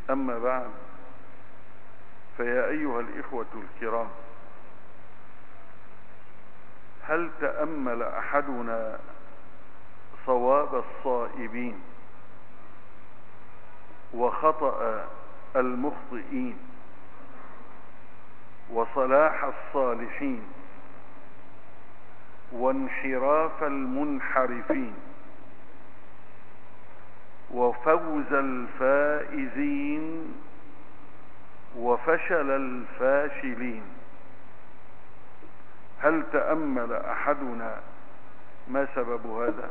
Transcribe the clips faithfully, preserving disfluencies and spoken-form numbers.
أما بعد، فيا أيها الإخوة الكرام، هل تأمل أحدنا صواب الصائبين وخطأ المخطئين وصلاح الصالحين وانحراف المنحرفين وفوز الفائزين وفشل الفاشلين؟ هل تأمل أحدنا ما سبب هذا؟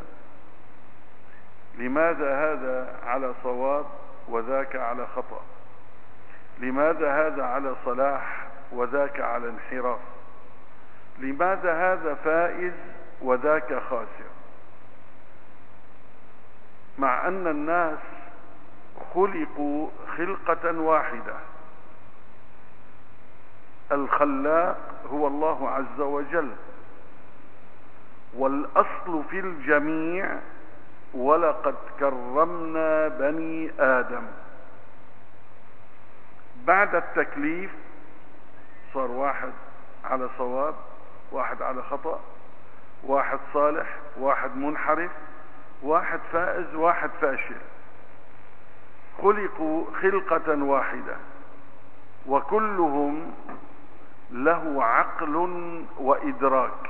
لماذا هذا على صواب وذاك على خطأ؟ لماذا هذا على صلاح وذاك على انحراف؟ لماذا هذا فائز وذاك خاسر؟ مع أن الناس خلقوا خلقة واحدة، الخلاق هو الله عز وجل، والأصل في الجميع ولقد كرمنا بني آدم. بعد التكليف صار واحد على صواب، واحد على خطأ، واحد صالح، واحد منحرف، واحد فائز، واحد فاشل. خلقوا خلقة واحدة، وكلهم له عقل وإدراك،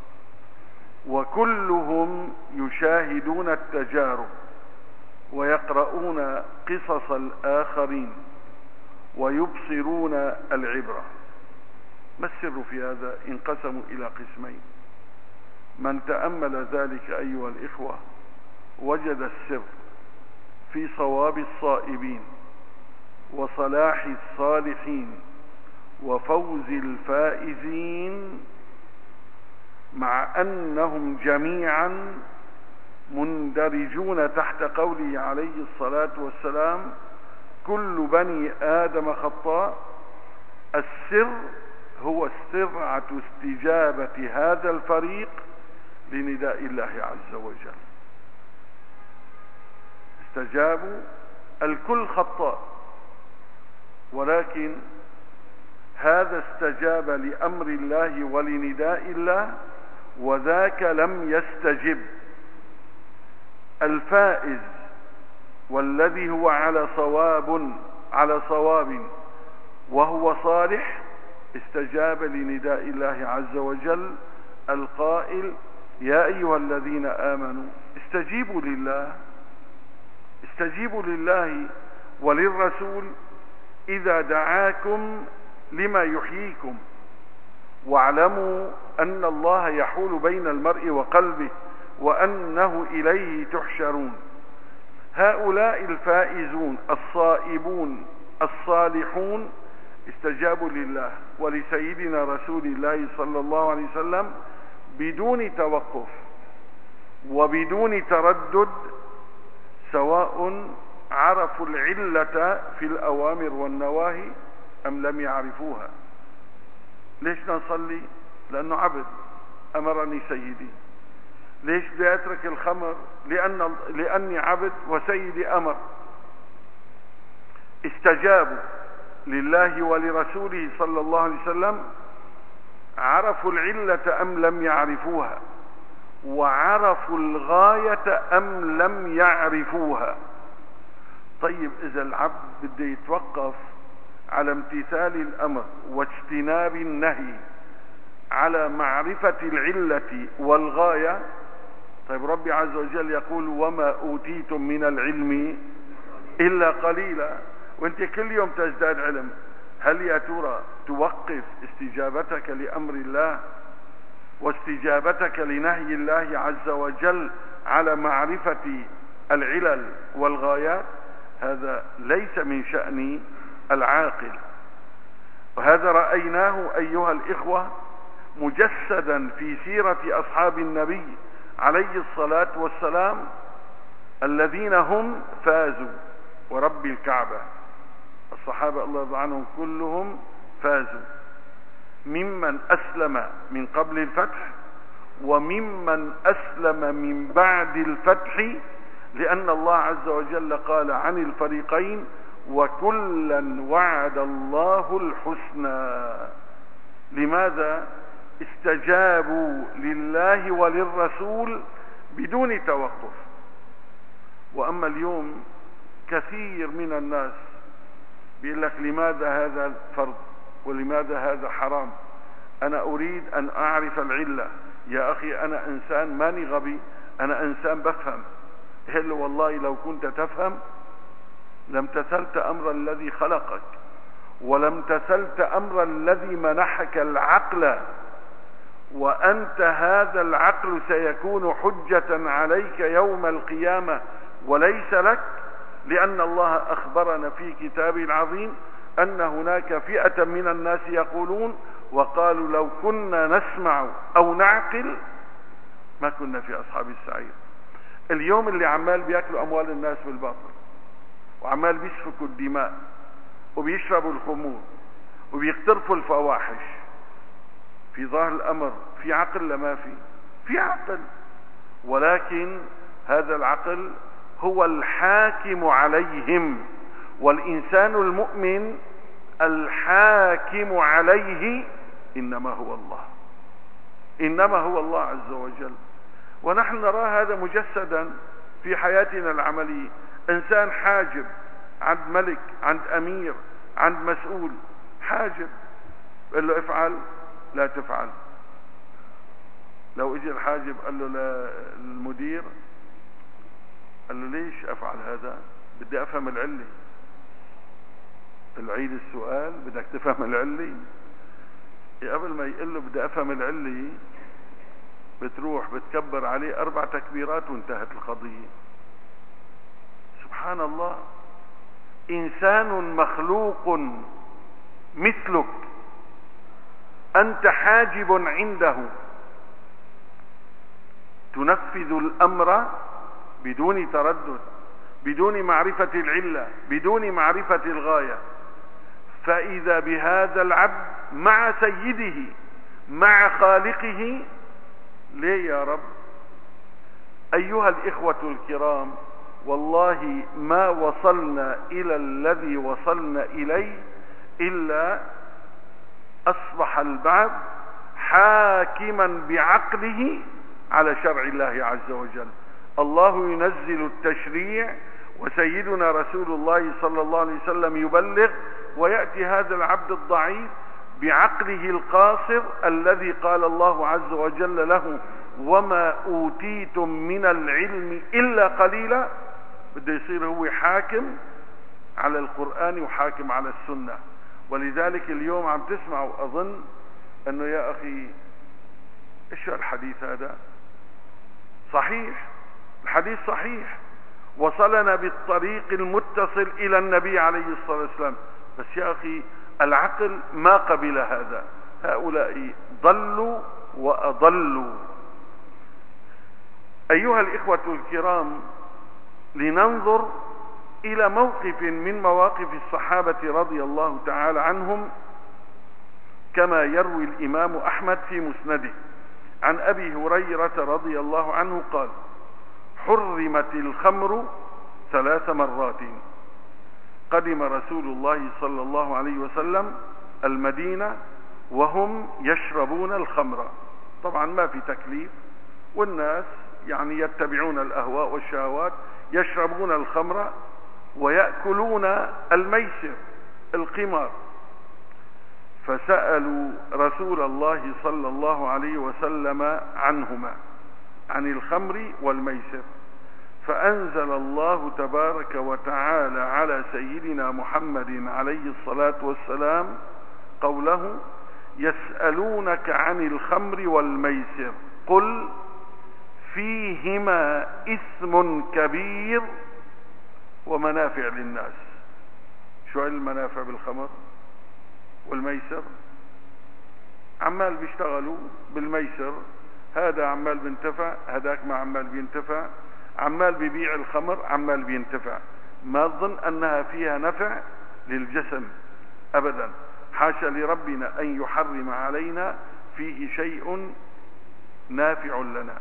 وكلهم يشاهدون التجارب ويقرؤون قصص الآخرين ويبصرون العبرة. ما السر في هذا؟ انقسموا إلى قسمين. من تأمل ذلك أيها الإخوة وجد السر في صواب الصائبين وصلاح الصالحين وفوز الفائزين، مع أنهم جميعا مندرجون تحت قوله عليه الصلاة والسلام: كل بني آدم خطاء. السر هو سرعة استجابة هذا الفريق لنداء الله عز وجل. استجابوا، الكل خطاء، ولكن هذا استجاب لأمر الله ولنداء الله، وذاك لم يستجب. الفائز والذي هو على صواب على صواب وهو صالح استجاب لنداء الله عز وجل القائل: يا أيها الذين آمنوا استجيبوا لله استجيبوا لله وللرسول إذا دعاكم لما يحييكم، واعلموا أن الله يحول بين المرء وقلبه وأنه إليه تحشرون. هؤلاء الفائزون الصائبون الصالحون استجابوا لله ولسيدنا رسول الله صلى الله عليه وسلم بدون توقف وبدون تردد، سواء عرفوا العلة في الأوامر والنواهي أم لم يعرفوها. ليش نصلي؟ لأنه عبد أمرني سيدي. ليش بدي أترك الخمر؟ لأن لأني عبد وسيدي أمر. استجابوا لله ولرسوله صلى الله عليه وسلم، عرفوا العلة أم لم يعرفوها، وعرفوا الغاية أم لم يعرفوها. طيب إذا العبد بده يتوقف على امتثال الأمر واجتناب النهي على معرفة العلة والغاية، طيب ربي عز وجل يقول: وما أوتيتم من العلم إلا قليلا. وانت كل يوم تزداد علم. هل يا ترى توقف استجابتك لأمر الله واستجابتك لنهي الله عز وجل على معرفة العلل والغايات؟ هذا ليس من شأن العاقل. وهذا رأيناه أيها الإخوة مجسدا في سيرة أصحاب النبي عليه الصلاة والسلام الذين هم فازوا. ورب الكعبة الصحابة الله يرضى عنهم كلهم فازوا، ممن أسلم من قبل الفتح وممن أسلم من بعد الفتح، لأن الله عز وجل قال عن الفريقين: وكلا وعد الله الحسنى. لماذا؟ استجابوا لله وللرسول بدون توقف. وأما اليوم كثير من الناس بيقول لك لماذا هذا فرض ولماذا هذا حرام؟ أنا أريد أن أعرف العلة. يا أخي أنا إنسان ماني غبي، أنا إنسان بفهم. هل والله لو كنت تفهم لم تسلت أمر الذي خلقك، ولم تسلت أمر الذي منحك العقل، وأنت هذا العقل سيكون حجة عليك يوم القيامة وليس لك، لأن الله أخبرنا في كتابه العظيم أن هناك فئة من الناس يقولون وقالوا لو كنا نسمع أو نعقل ما كنا في أصحاب السعير. اليوم اللي عمال بيأكلوا أموال الناس بالباطل، وعمال بيسفكوا الدماء، وبيشربوا الخمور، وبيقترفوا الفواحش، في ظاهر الأمر في عقل لما في في عقل، ولكن هذا العقل هو الحاكم عليهم، والإنسان المؤمن الحاكم عليه إنما هو الله، إنما هو الله عز وجل. ونحن نرى هذا مجسدا في حياتنا العملية. إنسان حاجب عند ملك، عند أمير، عند مسؤول، حاجب، قال له افعل لا تفعل. لو اجى الحاجب قال له للمدير، قال له ليش افعل هذا؟ بدي افهم العلة. العيد السؤال، بدك تفهم العلة. قبل ما يقول له بدي افهم العلة بتروح بتكبر عليه اربع تكبيرات وانتهت القضية. سبحان الله، انسان مخلوق مثلك، انت حاجب عنده، تنفذ الامر بدون تردد، بدون معرفة العلة، بدون معرفة الغاية. فاذا بهذا العبد مع سيده، مع خالقه. ليه يا رب؟ ايها الاخوة الكرام، والله ما وصلنا الى الذي وصلنا اليه الا اصبح البعض حاكما بعقله على شرع الله عز وجل. الله ينزل التشريع وسيدنا رسول الله صلى الله عليه وسلم يبلغ، ويأتي هذا العبد الضعيف بعقله القاصر الذي قال الله عز وجل له وما أوتيتم من العلم إلا قليلا. بده يصير هو حاكم على القرآن وحاكم على السنة. ولذلك اليوم عم تسمعوا أظن أنه يا أخي إيش الحديث هذا؟ صحيح، الحديث صحيح، وصلنا بالطريق المتصل إلى النبي عليه الصلاة والسلام، بس يا أخي العقل ما قبل هذا. هؤلاء ضلوا وأضلوا. أيها الإخوة الكرام، لننظر إلى موقف من مواقف الصحابة رضي الله تعالى عنهم، كما يروي الإمام أحمد في مسنده عن أبي هريرة رضي الله عنه قال: حرمت الخمر ثلاث مرات. قدم رسول الله صلى الله عليه وسلم المدينة وهم يشربون الخمر، طبعا ما في تكليف، والناس يعني يتبعون الأهواء والشهوات، يشربون الخمر ويأكلون الميسر القمار. فسألوا رسول الله صلى الله عليه وسلم عنهما، عن الخمر والميسر، فأنزل الله تبارك وتعالى على سيدنا محمد عليه الصلاة والسلام قوله: يسألونك عن الخمر والميسر قل فيهما إثم كبير ومنافع للناس. شو المنافع بالخمر والميسر؟ عمال بيشتغلوا بالميسر، هذا عمال بينتفع، هذاك ما عمال بينتفع، عمال بيبيع الخمر عمال بينتفع. ما تظن أنها فيها نفع للجسم أبدا، حاشا لربنا أن يحرم علينا فيه شيء نافع لنا.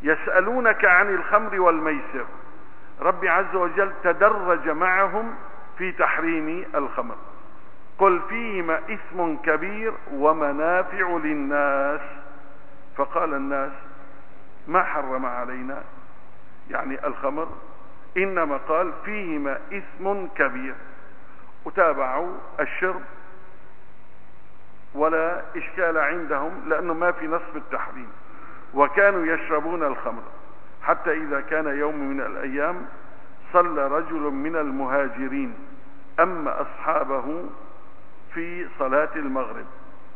يسألونك عن الخمر والميسر، ربي عز وجل تدرج معهم في تحريم الخمر. قل فيهما إثم كبير ومنافع للناس. فقال الناس ما حرم علينا يعني الخمر، إنما قال فيهما إثم كبير، وتابعوا الشرب ولا إشكال عندهم لأنه ما في نص بالتحريم، وكانوا يشربون الخمر. حتى إذا كان يوم من الأيام صلى رجل من المهاجرين أما أصحابه في صلاة المغرب،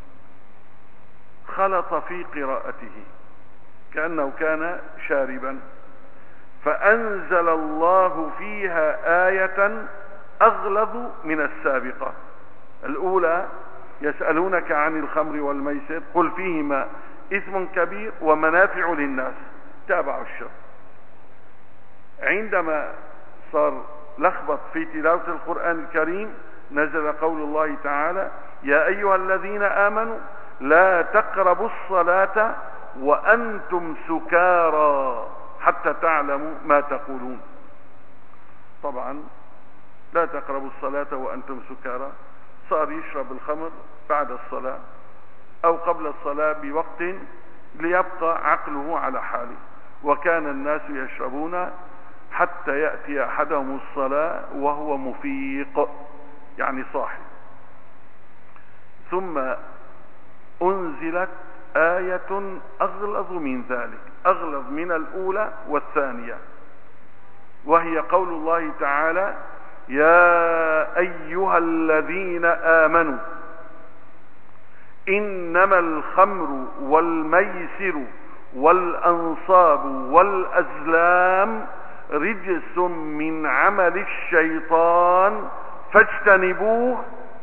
خلط في قراءته كأنه كان شاربا، فأنزل الله فيها آية أغلظ من السابقة. الأولى يسألونك عن الخمر والميسر قل فيهما إثم كبير ومنافع للناس، تابعوا الشر. عندما صار لخبط في تلاوة القرآن الكريم نزل قول الله تعالى يا أيها الذين آمنوا لا تقربوا الصلاة وأنتم سكارى حتى تعلموا ما تقولون. طبعا لا تقربوا الصلاة وأنتم سكارى، صار يشرب الخمر بعد الصلاة أو قبل الصلاة بوقت ليبقى عقله على حاله، وكان الناس يشربون حتى يأتي أحدهم الصلاة وهو مفيق يعني صاحي. ثم أنزلت آية أغلظ من ذلك، أغلظ من الأولى والثانية، وهي قول الله تعالى يا أيها الذين آمنوا إنما الخمر والميسر والأنصاب والأزلام رجس من عمل الشيطان فاجتنبوه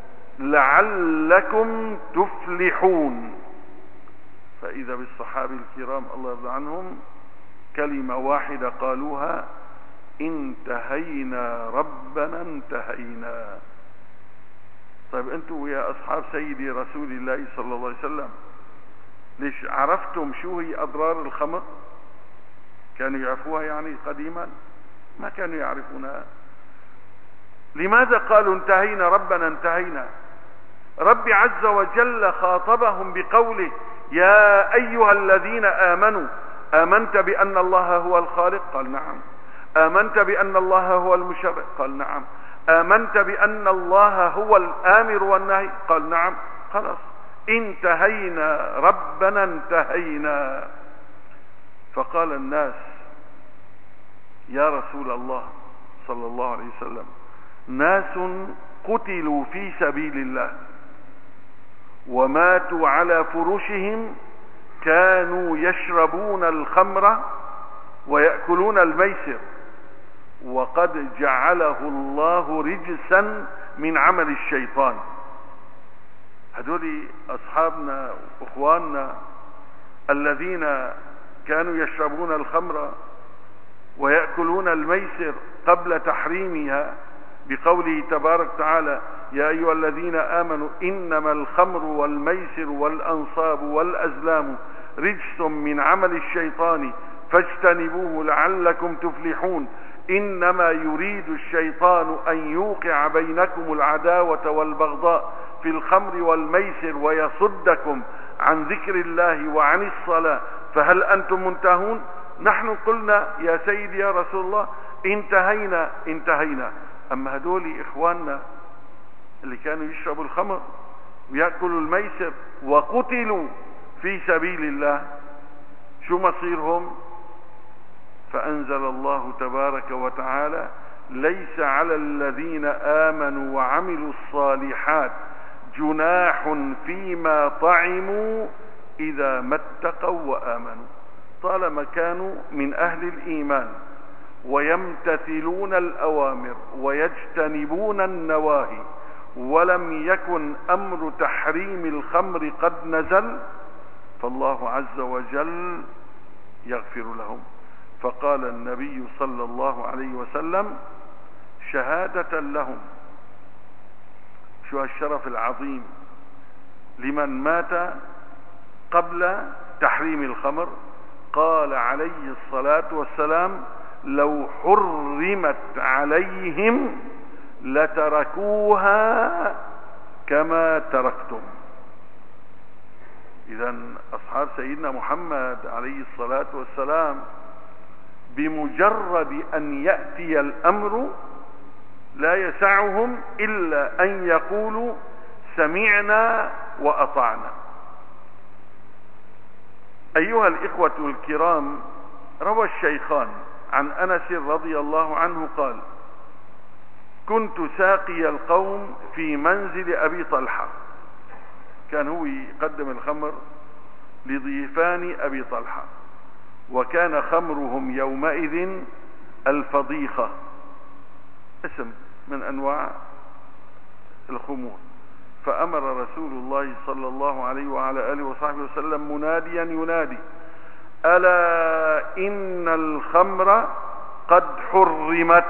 لعلكم تفلحون. فإذا بالصحابة الكرام الله يرضى عنهم كلمة واحدة قالوها انتهينا ربنا انتهينا. طيب انتوا يا أصحاب سيدي رسول الله صلى الله عليه وسلم ليش عرفتم شو هي أضرار الخمر؟ كانوا يعرفوها يعني قديما؟ ما كانوا يعرفونها. لماذا قالوا انتهينا ربنا انتهينا؟ ربي عز وجل خاطبهم بقوله يا أيها الذين آمنوا آمنت بأن الله هو الخالق؟ قال نعم. آمنت بأن الله هو المشرع؟ قال نعم. آمنت بأن الله هو الآمر والنهي؟ قال نعم. خلاص انتهينا ربنا انتهينا. فقال الناس يا رسول الله صلى الله عليه وسلم ناس قتلوا في سبيل الله وماتوا على فرشهم كانوا يشربون الخمر ويأكلون الميسر وقد جعله الله رجسا من عمل الشيطان. هذول أصحابنا وإخواننا الذين كانوا يشربون الخمر ويأكلون الميسر قبل تحريمها بقوله تبارك وتعالى يا أيها الذين آمنوا إنما الخمر والميسر والأنصاب والأزلام رجس من عمل الشيطان فاجتنبوه لعلكم تفلحون إنما يريد الشيطان أن يوقع بينكم العداوة والبغضاء في الخمر والميسر ويصدكم عن ذكر الله وعن الصلاة فهل أنتم منتهون؟ نحن قلنا يا سيدي يا رسول الله انتهينا انتهينا. أما هدول إخواننا اللي كانوا يشربوا الخمر ويأكلوا الميسر وقتلوا في سبيل الله شو مصيرهم؟ فأنزل الله تبارك وتعالى ليس على الذين آمنوا وعملوا الصالحات جناح فيما طعموا إذا ما اتقوا وآمنوا. طالما كانوا من أهل الإيمان ويمتثلون الأوامر ويجتنبون النواهي ولم يكن أمر تحريم الخمر قد نزل فالله عز وجل يغفر لهم. فقال النبي صلى الله عليه وسلم شهادة لهم. شو الشرف العظيم لمن مات قبل تحريم الخمر. قال عليه الصلاة والسلام لو حرمت عليهم لتركوها كما تركتم. إذا أصحاب سيدنا محمد عليه الصلاة والسلام بمجرد أن يأتي الأمر لا يسعهم إلا أن يقولوا سمعنا وأطعنا. أيها الإخوة الكرام، روى الشيخان عن أنس رضي الله عنه قال: كنت ساقي القوم في منزل أبي طلحة. كان هو يقدم الخمر لضيفان أبي طلحة، وكان خمرهم يومئذ الفضيخة، اسم من أنواع الخمور. فأمر رسول الله صلى الله عليه وعلى آله وصحبه وسلم مناديا ينادي: ألا إن الخمر قد حرمت.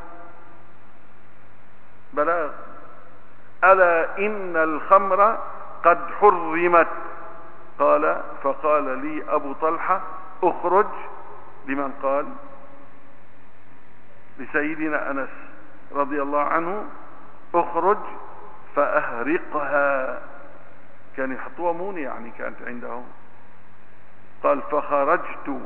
بلاغ: ألا إن الخمر قد حرمت. قال فقال لي أبو طلحة: اخرج. لمن قال؟ لسيدنا أنس رضي الله عنه: اخرج فأهرقها. كان يحطوها مون يعني كانت عندهم. قال: فخرجت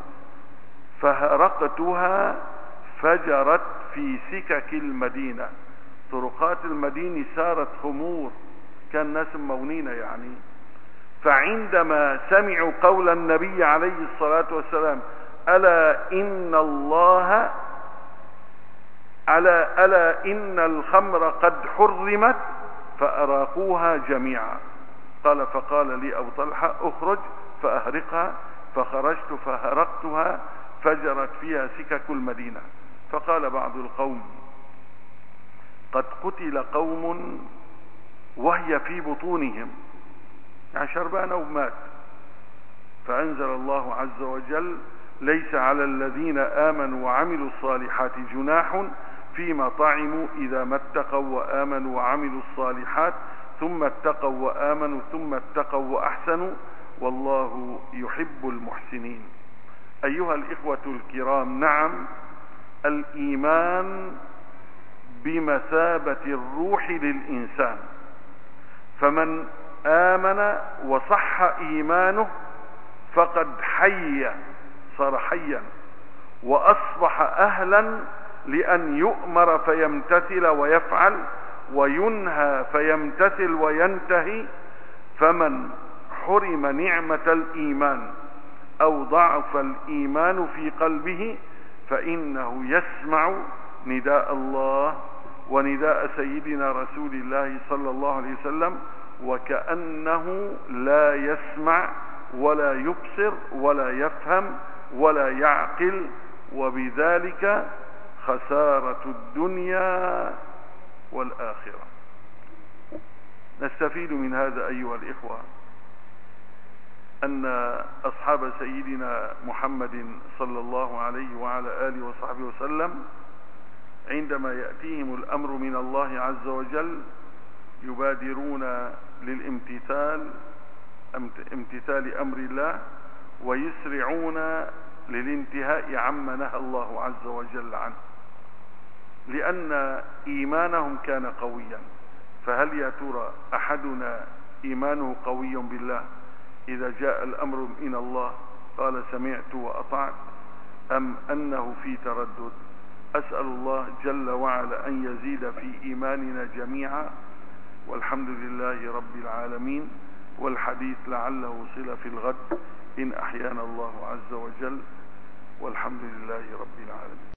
فهرقتها فجرت في سكك المدينة. طرقات المدينة صارت خمور، كان الناس مونين يعني. فعندما سمعوا قول النبي عليه الصلاة والسلام: ألا إن الله ألا, ألا إن الخمر قد حرمت، فأراقوها جميعا. قال فقال لي أبو طلحة: اخرج فأهرقها. فخرجت فهرقتها فجرت فيها سكك المدينة. فقال بعض القوم: قد قتل قوم وهي في بطونهم، يعني شربان ومات. فأنزل الله عز وجل: ليس على الذين آمنوا وعملوا الصالحات جناح فيما طعموا إذا ما اتقوا وآمنوا وعملوا الصالحات ثم اتقوا وآمنوا ثم اتقوا وأحسنوا والله يحب المحسنين. أيها الإخوة الكرام، نعم، الإيمان بمثابة الروح للإنسان، فمن آمن وصح إيمانه فقد حي، صار حيا، وأصبح أهلا لأن يؤمر فيمتثل ويفعل، وينهى فيمتثل وينتهي. فمن حرم نعمة الإيمان أو ضعف الإيمان في قلبه فإنه يسمع نداء الله ونداء سيدنا رسول الله صلى الله عليه وسلم وكأنه لا يسمع ولا يبصر ولا يفهم ولا يعقل، وبذلك خسارة الدنيا والآخرة. نستفيد من هذا أيها الإخوة أن أصحاب سيدنا محمد صلى الله عليه وعلى آله وصحبه وسلم عندما يأتيهم الأمر من الله عز وجل يبادرون للامتثال امتثال أمر الله، ويسرعون للانتهاء عما نهى الله عز وجل عنه، لأن إيمانهم كان قويا. فهل يا ترى أحدنا إيمانه قوي بالله إذا جاء الأمر من الله قال سمعت وأطعت، أم أنه في تردد؟ أسأل الله جل وعلا أن يزيد في إيماننا جميعا، والحمد لله رب العالمين. والحديث لعله صلة في الغد إن أحيانا الله عز وجل، والحمد لله رب العالمين.